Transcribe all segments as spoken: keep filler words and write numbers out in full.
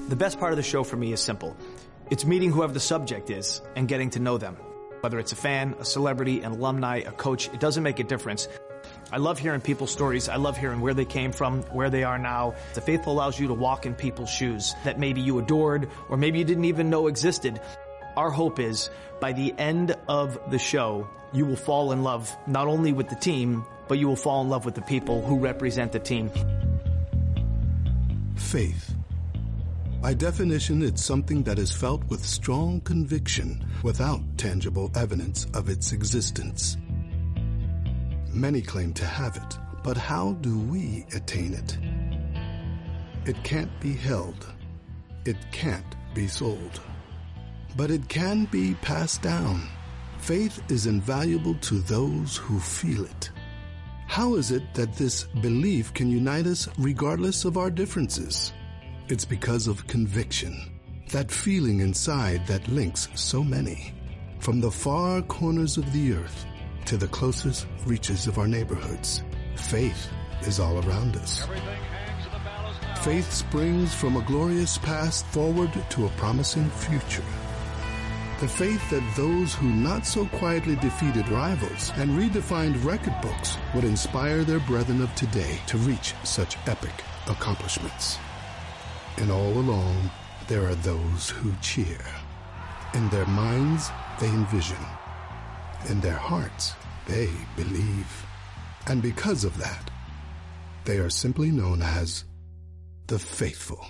The best part of the show for me is simple. It's meeting whoever the subject is and getting to know them. Whether it's a fan, a celebrity, an alumni, a coach, it doesn't make a difference. I love hearing people's stories. I love hearing where they came from, where they are now. The Faithful allows you to walk in people's shoes that maybe you adored or maybe you didn't even know existed. Our hope is by the end of the show, you will fall in love not only with the team, but you will fall in love with the people who represent the team. Faith. By definition, it's something that is felt with strong conviction without tangible evidence of its existence. Many claim to have it, but how do we attain it? It can't be held. It can't be sold. But it can be passed down. Faith is invaluable to those who feel it. How is it that this belief can unite us regardless of our differences? It's because of conviction, that feeling inside that links so many, from the far corners of the earth to the closest reaches of our neighborhoods. Faith is all around us. Faith springs from a glorious past forward to a promising future. The faith that those who not so quietly defeated rivals and redefined record books would inspire their brethren of today to reach such epic accomplishments. And all along, there are those who cheer. In their minds, they envision. In their hearts, they believe. And because of that, they are simply known as the Faithful.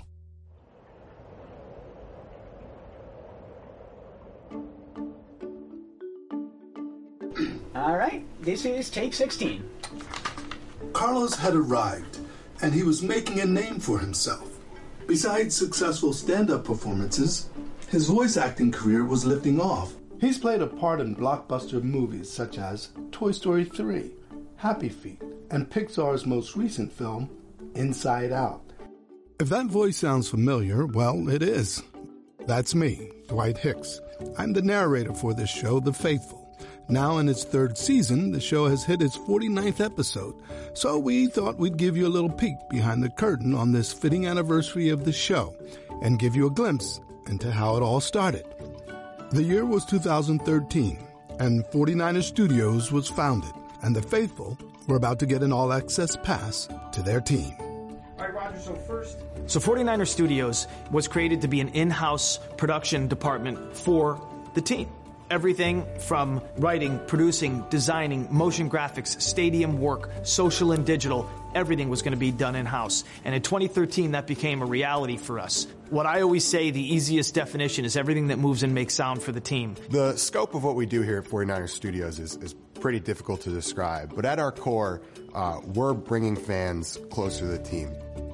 All right, this is take sixteen. Carlos had arrived, and he was making a name for himself. Besides successful stand-up performances, his voice acting career was lifting off. He's played a part in blockbuster movies such as Toy Story three, Happy Feet, and Pixar's most recent film, Inside Out. If that voice sounds familiar, well, it is. That's me, Dwight Hicks. I'm the narrator for this show, The Faithful. Now in its third season, the show has hit its forty-ninth episode, so we thought we'd give you a little peek behind the curtain on this fitting anniversary of the show and give you a glimpse into how it all started. The year was two thousand thirteen, and forty-niner Studios was founded, and the Faithful were about to get an all-access pass to their team. All right, Roger, so first... So forty-niner Studios was created to be an in-house production department for the team. Everything from writing, producing, designing, motion graphics, stadium work, social and digital, everything was going to be done in-house. And in twenty thirteen, that became a reality for us. What I always say, the easiest definition is everything that moves and makes sound for the team. The scope of what we do here at forty-niner Studios is, is pretty difficult to describe. But at our core, uh, we're bringing fans closer to the team.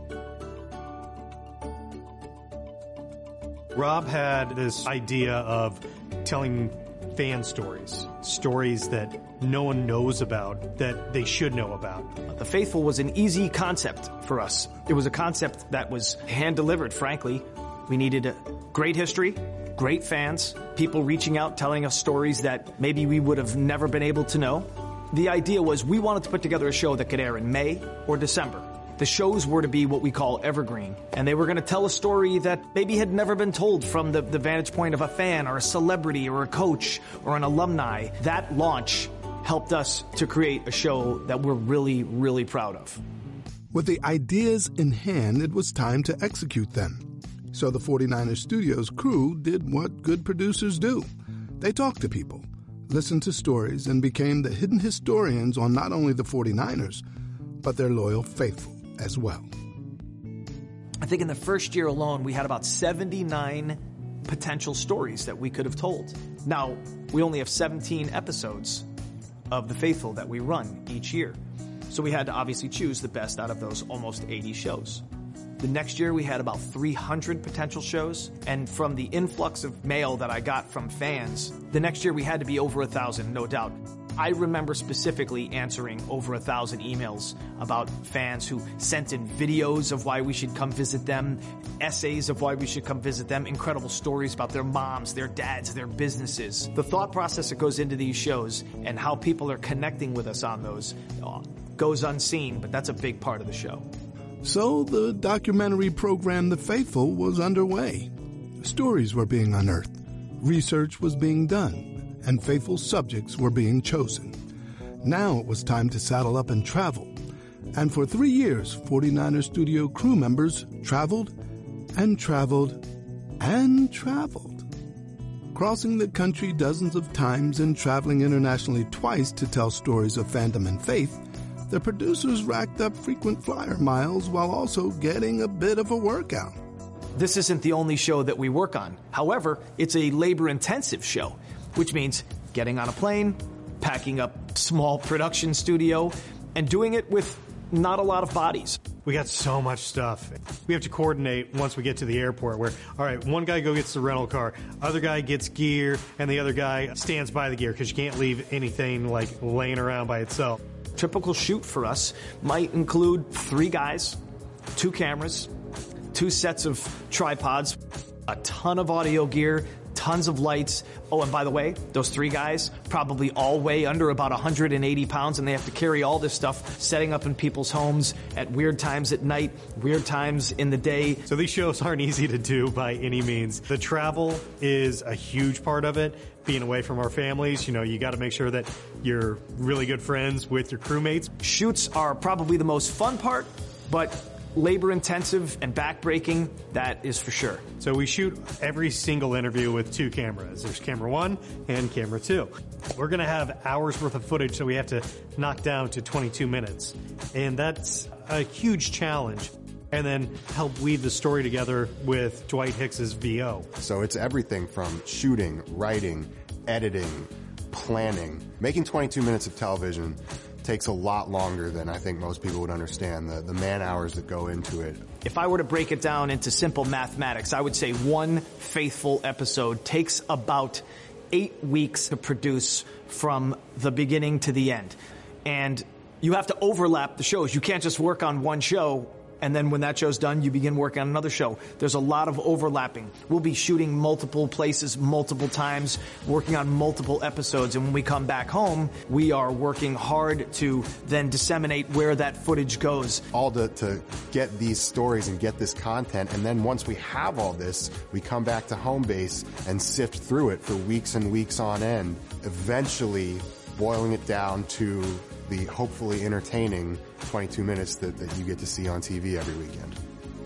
Rob had this idea of telling fan stories, stories that no one knows about, that they should know about. The Faithful was an easy concept for us. It was a concept that was hand-delivered, frankly. We needed a great history, great fans, people reaching out, telling us stories that maybe we would have never been able to know. The idea was we wanted to put together a show that could air in May or December. The shows were to be what we call evergreen, and they were going to tell a story that maybe had never been told from the, the vantage point of a fan or a celebrity or a coach or an alumni. That launch helped us to create a show that we're really, really proud of. With the ideas in hand, it was time to execute them. So the forty-niner Studios crew did what good producers do. They talked to people, listened to stories, and became the hidden historians on not only the forty-niners, but their loyal Faithful as well. I think in the first year alone, we had about seventy-nine potential stories that we could have told. Now, we only have seventeen episodes of The Faithful that we run each year. So we had to obviously choose the best out of those almost eighty shows. The next year, we had about three hundred potential shows. And from the influx of mail that I got from fans, the next year we had to be over a thousand, no doubt. I remember specifically answering over a thousand emails about fans who sent in videos of why we should come visit them, essays of why we should come visit them, incredible stories about their moms, their dads, their businesses. The thought process that goes into these shows and how people are connecting with us on those goes unseen, but that's a big part of the show. So the documentary program The Faithful was underway. Stories were being unearthed, research was being done, and faithful subjects were being chosen. Now it was time to saddle up and travel. And for three years, forty-niner Studio crew members traveled and traveled and traveled, crossing the country dozens of times and traveling internationally twice to tell stories of fandom and faith. The producers racked up frequent flyer miles while also getting a bit of a workout. This isn't the only show that we work on. However, it's a labor-intensive show, which means getting on a plane, packing up small production studio, and doing it with not a lot of bodies. We got so much stuff. We have to coordinate once we get to the airport where, all right, one guy go gets the rental car, other guy gets gear, and the other guy stands by the gear because you can't leave anything like laying around by itself. Typical shoot for us might include three guys, two cameras, two sets of tripods, a ton of audio gear, tons of lights. Oh, and by the way, those three guys probably all weigh under about one hundred eighty pounds, and they have to carry all this stuff, setting up in people's homes at weird times at night, weird times in the day. So these shows aren't easy to do by any means. The travel is a huge part of it. Being away from our families, you know, you got to make sure that you're really good friends with your crewmates. Shoots are probably the most fun part, but labor-intensive and back-breaking, that is for sure. So we shoot every single interview with two cameras. There's camera one and camera two. We're going to have hours worth of footage, so we have to knock down to twenty-two minutes. And that's a huge challenge. And then help weave the story together with Dwight Hicks's V O. So it's everything from shooting, writing, editing, planning. Making twenty-two minutes of television takes a lot longer than I think most people would understand, the, the man hours that go into it. If I were to break it down into simple mathematics, I would say one faithful episode takes about eight weeks to produce from the beginning to the end. And you have to overlap the shows. You can't just work on one show and then when that show's done, you begin working on another show. There's a lot of overlapping. We'll be shooting multiple places, multiple times, working on multiple episodes. And when we come back home, we are working hard to then disseminate where that footage goes. All to, to get these stories and get this content. And then once we have all this, we come back to home base and sift through it for weeks and weeks on end, eventually boiling it down to the hopefully entertaining twenty-two minutes that, that you get to see on T V every weekend.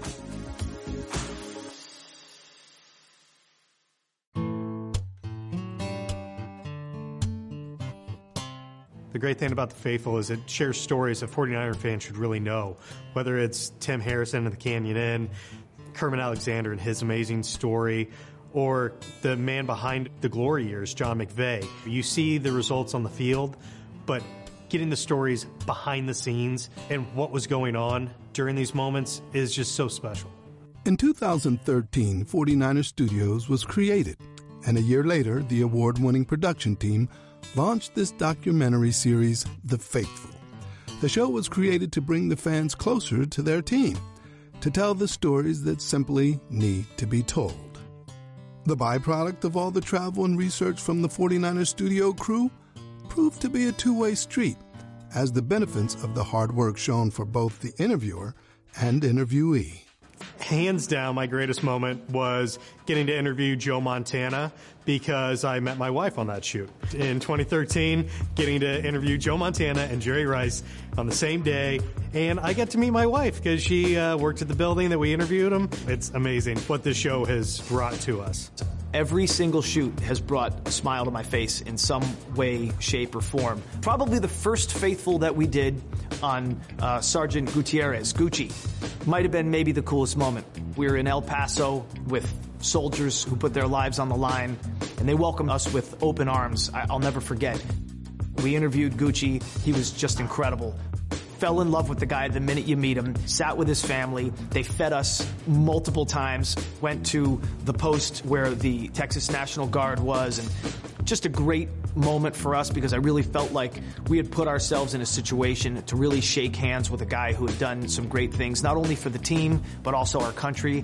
The great thing about The Faithful is it shares stories that forty-niner fans should really know, whether it's Tim Harrison and the Canyon Inn, Kermit Alexander and his amazing story, or the man behind the glory years, John McVeigh. You see the results on the field, but getting the stories behind the scenes and what was going on during these moments is just so special. In two thousand thirteen, forty-niner Studios was created, and a year later, the award-winning production team launched this documentary series, The Faithful. The show was created to bring the fans closer to their team, to tell the stories that simply need to be told. The byproduct of all the travel and research from the forty-niner Studio crew proved to be a two-way street, as the benefits of the hard work shown for both the interviewer and interviewee. Hands down, my greatest moment was getting to interview Joe Montana because I met my wife on that shoot. In twenty thirteen, getting to interview Joe Montana and Jerry Rice on the same day, and I got to meet my wife because she uh, worked at the building that we interviewed him. It's amazing what this show has brought to us. Every single shoot has brought a smile to my face in some way, shape, or form. Probably the first Faithful that we did on uh, Sergeant Gutierrez, Gucci, might have been maybe the coolest moment. We were in El Paso with soldiers who put their lives on the line, and they welcomed us with open arms. I- I'll never forget. We interviewed Gucci. He was just incredible. Fell in love with the guy the minute you meet him, sat with his family. They fed us multiple times, went to the post where the Texas National Guard was, and just a great moment for us because I really felt like we had put ourselves in a situation to really shake hands with a guy who had done some great things, not only for the team, but also our country.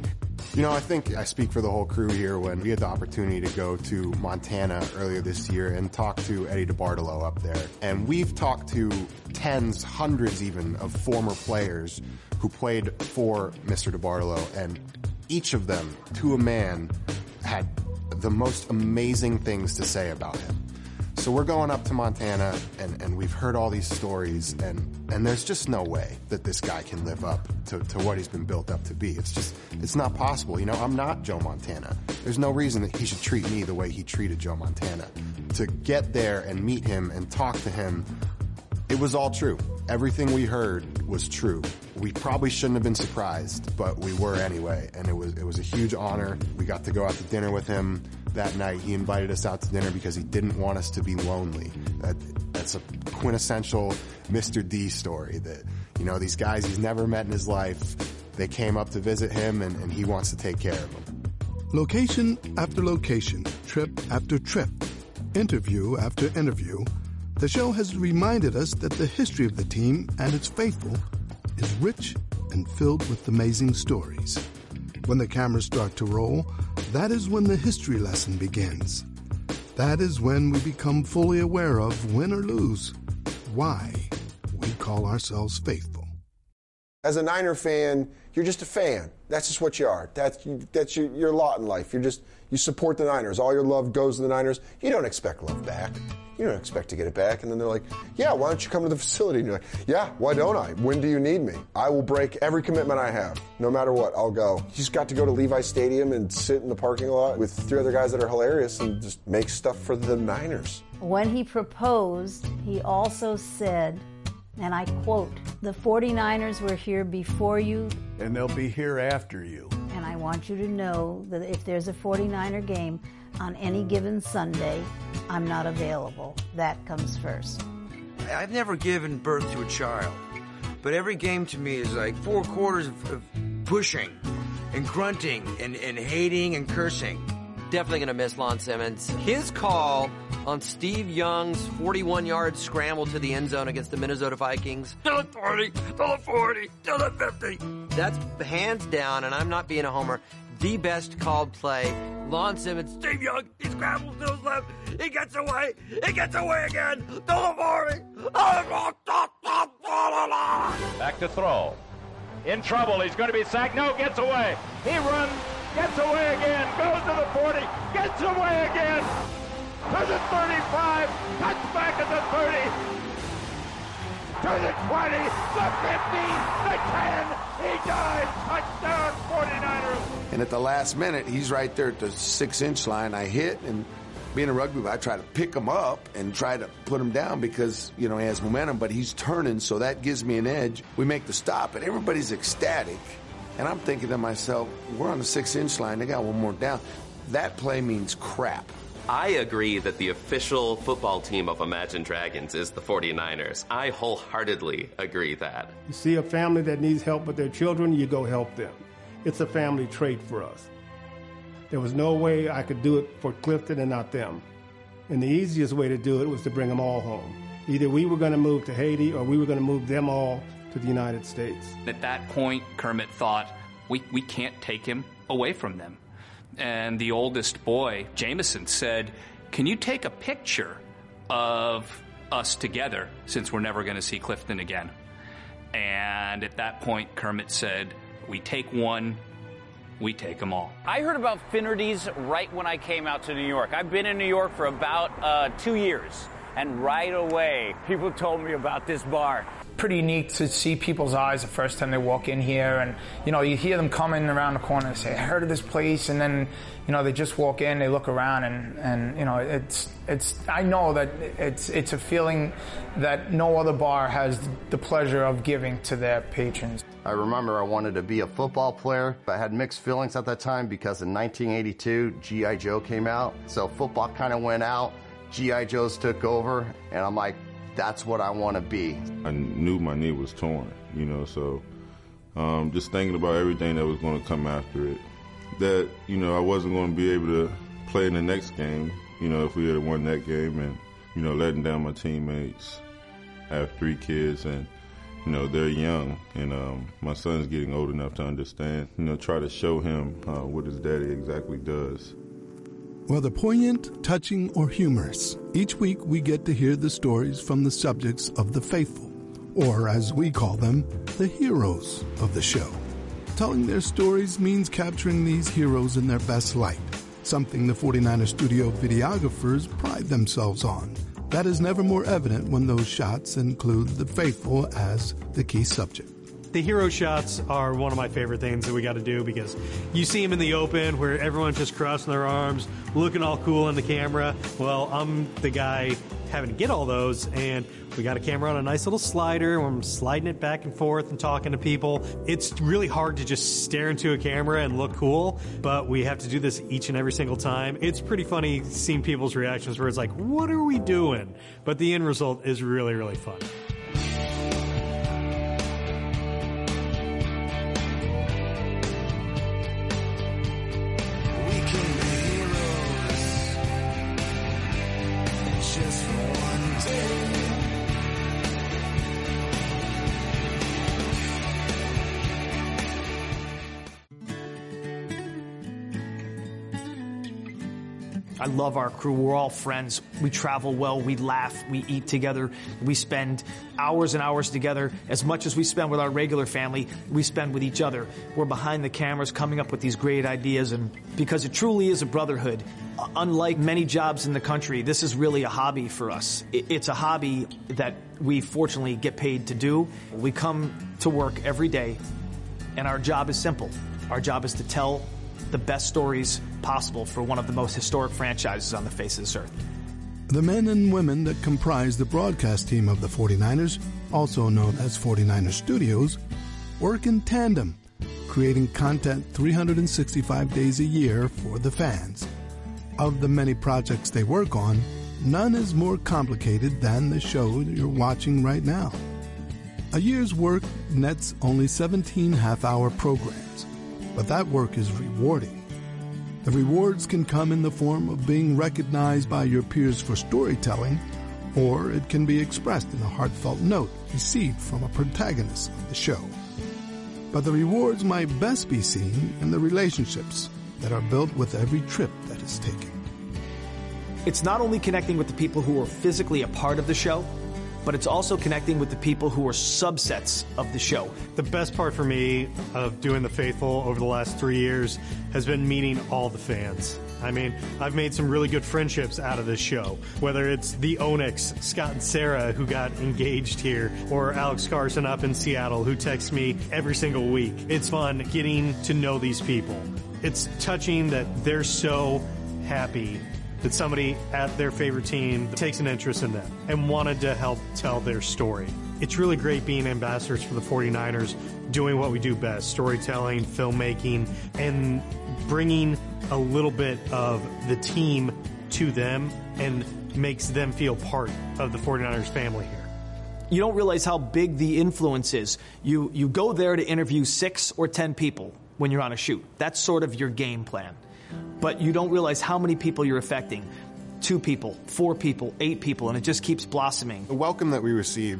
You know, I think I speak for the whole crew here when we had the opportunity to go to Montana earlier this year and talk to Eddie DeBartolo up there. And we've talked to tens, hundreds even, of former players who played for Mister DeBartolo, and each of them, to a man, had the most amazing things to say about him. So we're going up to Montana, and, and we've heard all these stories, and, and there's just no way that this guy can live up to, to what he's been built up to be. It's just, it's not possible. You know, I'm not Joe Montana. There's no reason that he should treat me the way he treated Joe Montana. To get there and meet him and talk to him, it was all true. Everything we heard was true. We probably shouldn't have been surprised, but we were anyway, and it was, it was a huge honor. We got to go out to dinner with him that night. He invited us out to dinner because he didn't want us to be lonely. That, that's a quintessential Mister D story that, you know, these guys he's never met in his life, they came up to visit him, and, and he wants to take care of them. Location after location, trip after trip, interview after interview, the show has reminded us that the history of the team and its faithful is rich and filled with amazing stories. When the cameras start to roll, that is when the history lesson begins. That is when we become fully aware of, win or lose, why we call ourselves faithful. As a Niner fan, you're just a fan. That's just what you are. That's that's your, your lot in life. You're just, you support the Niners. All your love goes to the Niners. You don't expect love back. You don't expect to get it back. And then they're like, yeah, why don't you come to the facility? And you're like, yeah, why don't I? When do you need me? I will break every commitment I have. No matter what, I'll go. You just got to go to Levi Stadium and sit in the parking lot with three other guys that are hilarious and just make stuff for the Niners. When he proposed, he also said, and I quote, "The forty-niners were here before you, and they'll be here after you. And I want you to know that if there's a forty-niner game on any given Sunday, I'm not available. That comes first." I've never given birth to a child, but every game to me is like four quarters of, of pushing and grunting and, and hating and cursing. Definitely going to miss Lon Simmons. His call on Steve Young's forty-one-yard scramble to the end zone against the Minnesota Vikings. To the forty, to the forty, to the fifty. That's hands down, and I'm not being a homer, the best called play. Lon Simmons, Steve Young, he scrambles to his left, he gets away, he gets away again, to the forty. Back to throw. In trouble, he's going to be sacked. No, gets away. He runs, gets away again, goes to the forty, gets away again. To the thirty-five, cuts back at the thirty. To the twenty, the fifty, the ten. He dies. Touchdown, forty-niners. And at the last minute, he's right there at the six-inch line. I hit, and being a rugby player, I try to pick him up and try to put him down because, you know, he has momentum, but he's turning, so that gives me an edge. We make the stop, and everybody's ecstatic. And I'm thinking to myself, we're on the six-inch line. They got one more down. That play means crap. I agree that the official football team of Imagine Dragons is the forty-niners. I wholeheartedly agree that. You see a family that needs help with their children, you go help them. It's a family trait for us. There was no way I could do it for Clifton and not them. And the easiest way to do it was to bring them all home. Either we were going to move to Haiti or we were going to move them all to the United States. At that point, Kermit thought, we, we can't take him away from them. And the oldest boy, Jameson, said, can you take a picture of us together since we're never going to see Clifton again? And at that point, Kermit said, we take one, we take them all. I heard about Finnerty's right when I came out to New York. I've been in New York for about uh, two years. And right away, people told me about this bar. Pretty neat to see people's eyes the first time they walk in here, and you know, you hear them coming around the corner and say, I heard of this place, and then you know, they just walk in, they look around, and and you know, it's it's I know that it's it's a feeling that no other bar has the pleasure of giving to their patrons. I remember I wanted to be a football player. I had mixed feelings at that time because in nineteen eighty-two G I Joe came out, so football kind of went out. G I Joes took over, and I'm like, that's what I want to be. I knew my knee was torn, you know, so um, just thinking about everything that was going to come after it, that, you know, I wasn't going to be able to play in the next game, you know, if we had won that game, and, you know, letting down my teammates. I have three kids, and, you know, they're young, and um, my son's getting old enough to understand, you know, try to show him uh, what his daddy exactly does. Whether poignant, touching, or humorous, each week we get to hear the stories from the subjects of the faithful, or as we call them, the heroes of the show. Telling their stories means capturing these heroes in their best light, something the forty-niners studio videographers pride themselves on. That is never more evident when those shots include the faithful as the key subject. The hero shots are one of my favorite things that we got to do, because you see them in the open where everyone's just crossing their arms, looking all cool in the camera. Well, I'm the guy having to get all those, and we got a camera on a nice little slider where I'm sliding it back and forth and talking to people. It's really hard to just stare into a camera and look cool, but we have to do this each and every single time. It's pretty funny seeing people's reactions where it's like, what are we doing? But the end result is really, really fun. I love our crew. We're all friends. We travel well. We laugh. We eat together. We spend hours and hours together. As much as we spend with our regular family, we spend with each other. We're behind the cameras coming up with these great ideas, and because it truly is a brotherhood. Unlike many jobs in the country, this is really a hobby for us. It's a hobby that we fortunately get paid to do. We come to work every day, and our job is simple. Our job is to tell the best stories possible for one of the most historic franchises on the face of this earth. The men and women that comprise the broadcast team of the forty-niners, also known as forty-niners Studios, work in tandem, creating content three hundred sixty-five days a year for the fans. Of the many projects they work on, none is more complicated than the show you're watching right now. A year's work nets only seventeen half-hour programs, but that work is rewarding. The rewards can come in the form of being recognized by your peers for storytelling, or it can be expressed in a heartfelt note received from a protagonist of the show. But the rewards might best be seen in the relationships that are built with every trip that is taken. It's not only connecting with the people who are physically a part of the show, but it's also connecting with the people who are subsets of the show. The best part for me of doing The Faithful over the last three years has been meeting all the fans. I mean, I've made some really good friendships out of this show, whether it's the Onyx, Scott and Sarah, who got engaged here, or Alex Carson up in Seattle, who texts me every single week. It's fun getting to know these people. It's touching that they're so happy that somebody at their favorite team takes an interest in them and wanted to help tell their story. It's really great being ambassadors for the forty-niners, doing what we do best, storytelling, filmmaking, and bringing a little bit of the team to them and makes them feel part of the forty-niners family here. You don't realize how big the influence is. You, you go there to interview six or ten people when you're on a shoot. That's sort of your game plan. But you don't realize how many people you're affecting. Two people, four people, eight people, and it just keeps blossoming. The welcome that we receive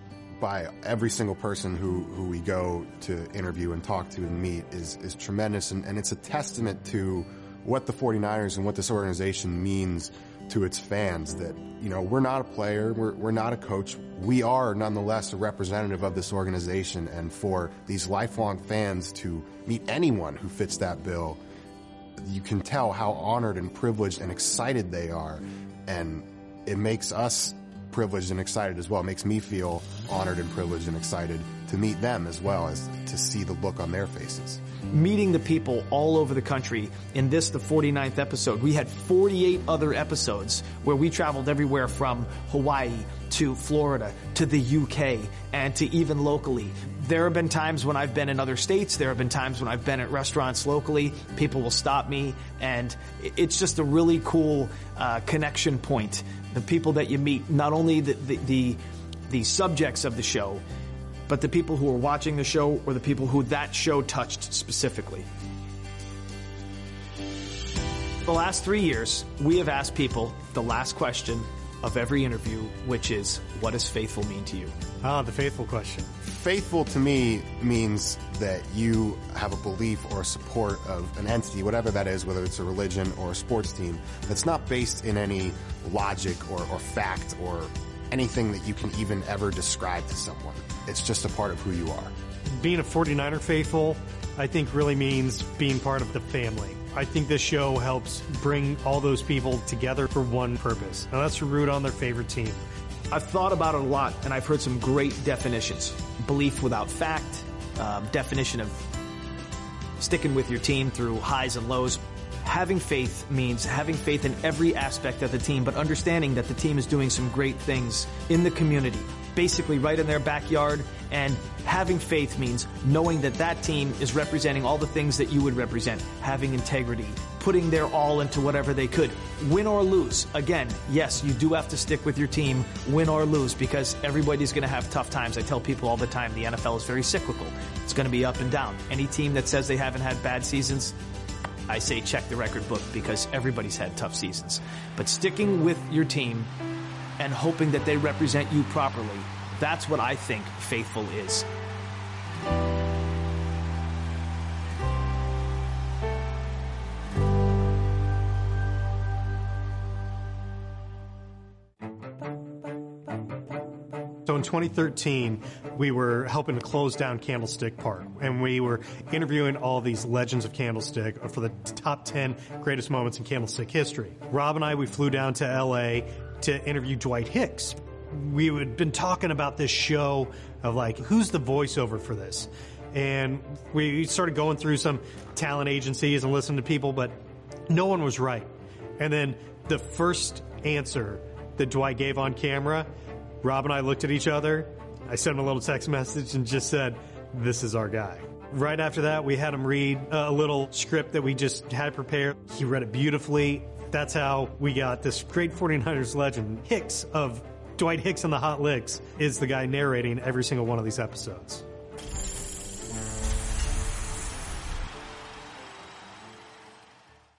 by every single person who, who we go to interview and talk to and meet is, is tremendous, and, and it's a testament to what the forty-niners and what this organization means to its fans. That, you know, we're not a player, we're, we're not a coach, we are nonetheless a representative of this organization, and for these lifelong fans to meet anyone who fits that bill, you can tell how honored and privileged and excited they are, and it makes us privileged and excited as well. It makes me feel honored and privileged and excited to meet them as well, as to see the look on their faces. Meeting the people all over the country. In this, the forty-ninth episode, we had forty-eight other episodes where we traveled everywhere from Hawaii to Florida to the U K and to even locally. There have been times when I've been in other states. There have been times when I've been at restaurants locally. People will stop me, and it's just a really cool uh, connection point. The people that you meet, not only the, the, the, the subjects of the show, but the people who are watching the show or the people who that show touched specifically. The last three years, we have asked people the last question of every interview, which is, what does faithful mean to you? Ah, the faithful question. Faithful to me means that you have a belief or a support of an entity, whatever that is, whether it's a religion or a sports team, that's not based in any logic or, or fact or anything that you can even ever describe to someone. It's just a part of who you are. Being a forty-niner faithful, I think, really means being part of the family. I think this show helps bring all those people together for one purpose, and that's to root on their favorite team. I've thought about it a lot, and I've heard some great definitions. Belief without fact, um, definition of sticking with your team through highs and lows. Having faith means having faith in every aspect of the team, but understanding that the team is doing some great things in the community, basically right in their backyard. And having faith means knowing that that team is representing all the things that you would represent, having integrity, putting their all into whatever they could. Win or lose, again, yes, you do have to stick with your team, win or lose, because everybody's going to have tough times. I tell people all the time, the N F L is very cyclical. It's going to be up and down. Any team that says they haven't had bad seasons, I say check the record book, because everybody's had tough seasons. But sticking with your team and hoping that they represent you properly, that's what I think faithful is. So in twenty thirteen, we were helping to close down Candlestick Park, and we were interviewing all these legends of Candlestick for the top ten greatest moments in Candlestick history. Rob and I, we flew down to L A to interview Dwight Hicks. We had been talking about this show of like, who's the voiceover for this? And we started going through some talent agencies and listening to people, but no one was right. And then the first answer that Dwight gave on camera, Rob and I looked at each other. I sent him a little text message and just said, this is our guy. Right after that, we had him read a little script that we just had prepared. He read it beautifully. That's how we got this great forty-niners legend. Hicks of Dwight Hicks and the Hot Licks is the guy narrating every single one of these episodes.